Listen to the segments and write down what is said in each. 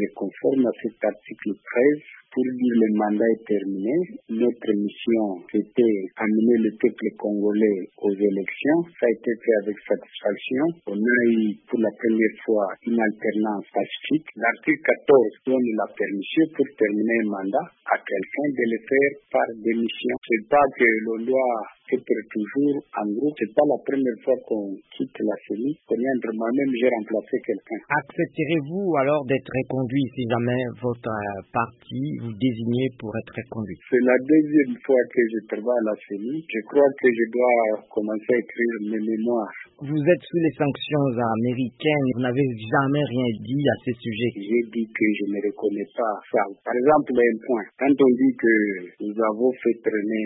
me conforme à cet article 13 pour dire le mandat est terminé. Notre mission, c'était amener le peuple congolais aux élections. Ça a été fait avec satisfaction. On a eu pour la première fois une alternance pacifique. L'article 14 donne la permission pour terminer un mandat à quelqu'un de le faire par démission. C'est pas que l'on doit être toujours en groupe. C'est pas la première fois qu'on quitte la CENI. Moi-même, j'ai remplacé quelqu'un. Accepterez-vous alors d'être reconduit si jamais votre parti vous désignez pour être reconduit? C'est la deuxième fois que je travaille à la CENI. Je crois que je dois commencer à écrire mes mémoires. Vous êtes sous les sanctions américaines. Vous n'avez jamais rien dit à ce sujet. J'ai dit que je ne reconnais pas ça. Par exemple, un point. Quand on dit que nous avons fait traîner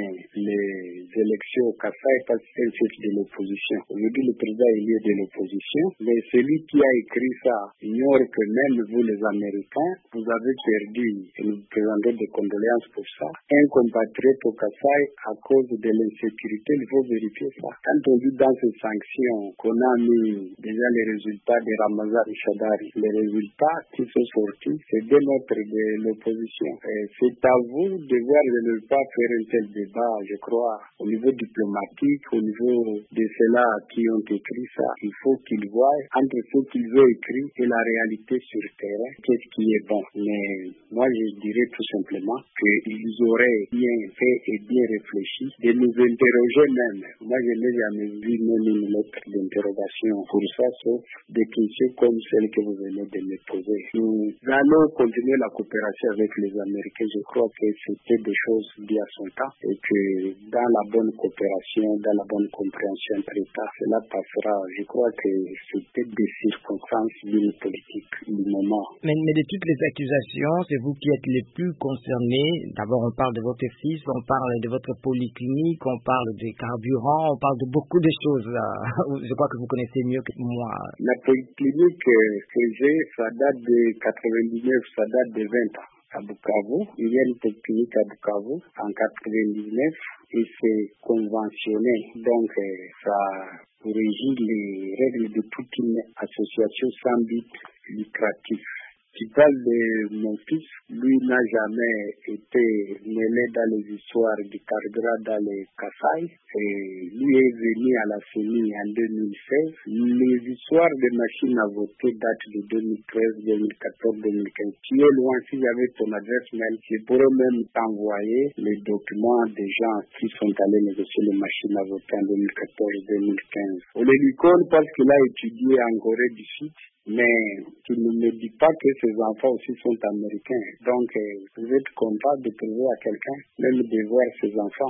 les élections au Kassai parce que c'est un chef de l'opposition. Aujourd'hui, le président est lié de l'opposition. Mais celui qui a écrit ça ignore que même vous, les Américains, vous avez perdu, et nous présentons des condoléances pour ça, un compatriote au Kassai à cause de l'insécurité. Il faut vérifier ça. Quand on dit dans ces sanctions qu'on a mis déjà les résultats de Ramazan Shadari, les résultats qui sont sortis, c'est de l'opposition. C'est à vous de voir de ne pas faire un tel débat, je crois, au niveau diplomatique, au niveau de ceux-là qui ont écrit ça. Il faut qu'ils voient entre ce qu'ils ont écrit et la réalité sur le terrain, qu'est-ce qui est bon. Mais moi, je dirais tout simplement qu'ils auraient bien fait et bien réfléchi de nous interroger même. Moi, je n'ai jamais vu même une lettre d'interrogation pour ça, sauf des questions comme celles que vous venez de me poser. Nous allons continuer la coopération avec les Américains. Je crois que c'était des choses bien à son temps et que dans la bonne coopération, dans la bonne compréhension entre États, cela passera. Je crois que c'était des circonstances d'une politique du moment. Mais de toutes les accusations, c'est vous qui êtes les plus concernés. D'abord, on parle de votre fils, on parle de votre polyclinique, on parle des carburants, on parle de beaucoup de choses. Je crois que vous connaissez mieux que moi. La polyclinique que j'ai, ça date de 99, ça date de 20 ans. À Bukavu, il y a une polyclinique à Bukavu en 99 et c'est conventionné. Donc, ça régit les règles de toute une association sans but lucratif. Tu parles de mon fils, lui n'a jamais été mêlé dans les histoires du carburant dans les Kassai. Lui est venu à la CENI en 2016. Les histoires de machines à voter datent de 2013, 2014, 2015. Tu es loin, si j'avais ton adresse mail, je pourrais même t'envoyer les documents des gens qui sont allés négocier les machines à voter en 2014, 2015. On les lui connaît parce qu'il a étudié en Corée du Sud. Mais tu ne me dis pas que ces enfants aussi sont américains. Donc, vous êtes content de trouver à quelqu'un, même de voir ses enfants.